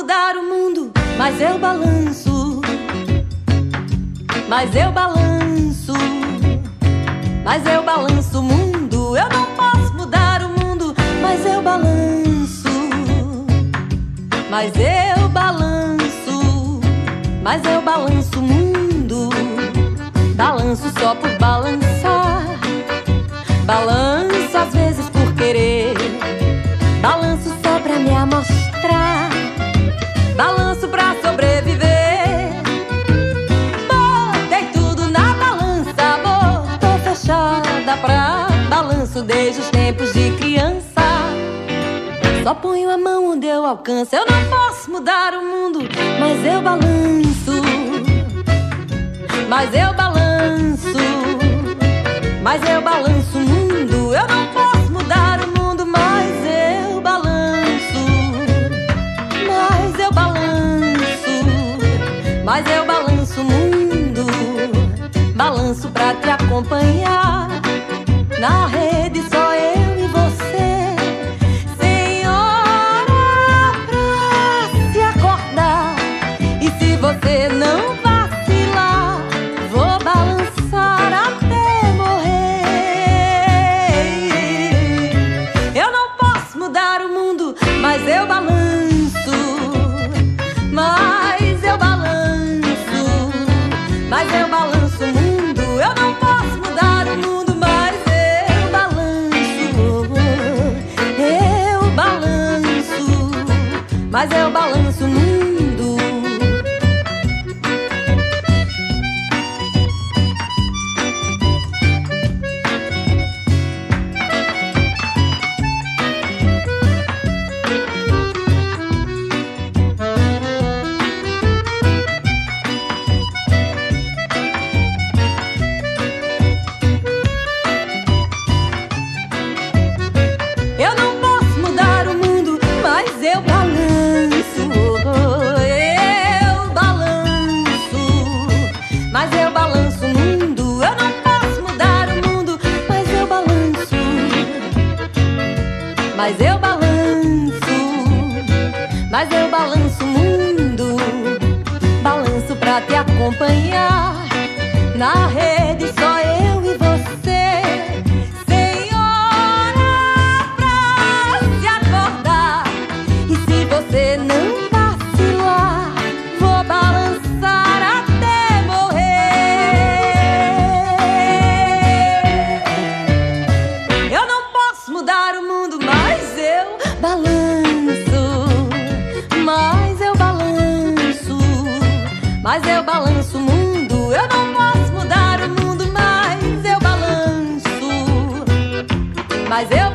mudar o mundo, mas eu balanço. Mas eu balanço. Mas eu balanço o mundo. Eu não posso mudar o mundo, mas eu balanço. Mas eu balanço. Mas eu balanço o mundo. Balanço só por balançar. Balanço às vezes por querer. Balanço só pra me amostrar. Balanço pra sobreviver. Botei tudo na balança. Tô fechada pra balanço desde os tempos de criança. Só ponho a mão onde eu alcanço. Eu não posso mudar o mundo, mas eu balanço. Mas eu balanço. Mas eu balanço o mundo. Eu não posso mudar o mundo, mas eu balanço. Mas eu balanço. Mas eu balanço o mundo. Balanço pra te acompanhar. Na rede só eu e você. Sem hora pra se acordar. E se você não vacilar, vou balançar até morrer. Eu não posso mudar o mundo, mas eu balanço. Mas eu balanço. Mas eu balanço o mundo. Eu não posso mudar o mundo, mas eu balanço. Eu balanço. Mas eu balanço o mundo. Eu não posso mudar o mundo, mas eu balanço. Eu balanço. Mas eu balanço o mundo. Eu não posso mudar o mundo, mas eu balanço. Mas eu balanço. Mas eu balanço o mundo. Balanço pra te acompanhar. Na rede só eu e você. Sem hora pra se acordar. E se você não vacilar, vou balançar até morrer. Eu não posso mudar o mundo, mas eu balanço. Mas eu balanço. Mas eu balanço o mundo. Eu não posso mudar o mundo, mas eu balanço. Mas eu